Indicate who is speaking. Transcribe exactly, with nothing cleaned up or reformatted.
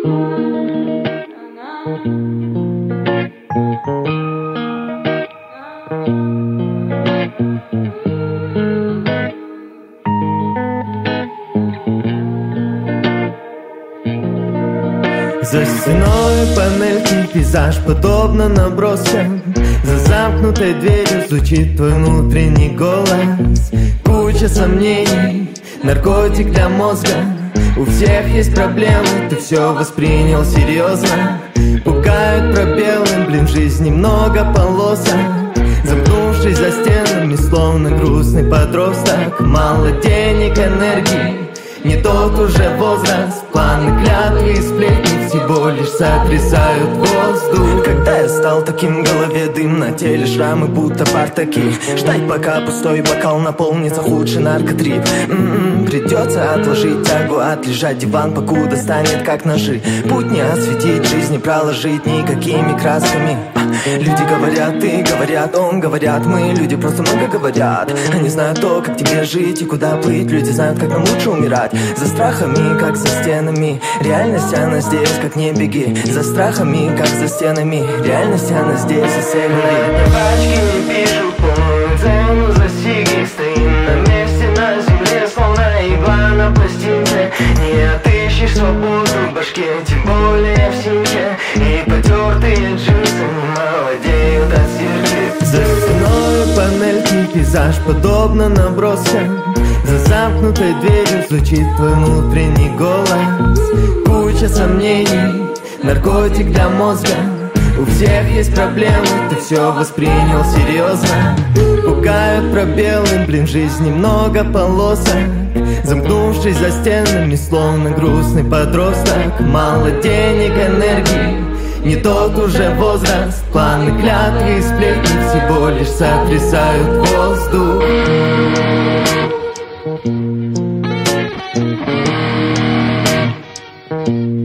Speaker 1: За стеной панельки, пейзаж подобно наброскам. За замкнутой дверью звучит твой внутренний голос. Куча сомнений, наркотик для мозга. У всех есть проблемы, ты все воспринял серьезно. Пугают пробелы, блин, в жизни много полосок. Замкнувшись за стенами, словно грустный подросток. Мало денег, энергии, не тот уже возраст. Планы, клятвы и сплетни всего лишь сотрясают воздух. Когда я стал таким, в голове дым, на теле шрамы, будто партаки. Ждать, пока пустой бокал наполнится, худший наркотрип. М-м-м, придется отложить тягу, отлежать диван, покуда станет как ножи. Путь не осветить, жизнь не проложить никакими красками. Люди говорят, ты, говорят, он, говорят мы. Люди просто много говорят. Они знают то, как тебе жить и куда плыть. Люди знают, как нам лучше умирать. За страхами, как за стенами. Реальность, она здесь, как не беги. За страхами, как за стенами. Реальность, она здесь, и все говорит.
Speaker 2: Пачки не пишу полную цену за сиги. Стоим на месте, на земле, словно игла на пластинке. Не отыщешь свободу в башке, тем более в семье. И потертые джинсы молодеют от стирки.
Speaker 1: За стеной панельки, пейзаж подобно наброскам. За замкнутой дверью звучит твой внутренний голос. Куча сомнений, наркотик для мозга. У всех есть проблемы, ты все воспринял серьезно. Пугают пробелы, блин, в жизни много полосок. Замкнувшись за стенами, словно грустный подросток. Мало денег, энергии, не тот уже возраст. Планы, клятвы и сплетни всего лишь сотрясают воздух.
Speaker 2: Thank you.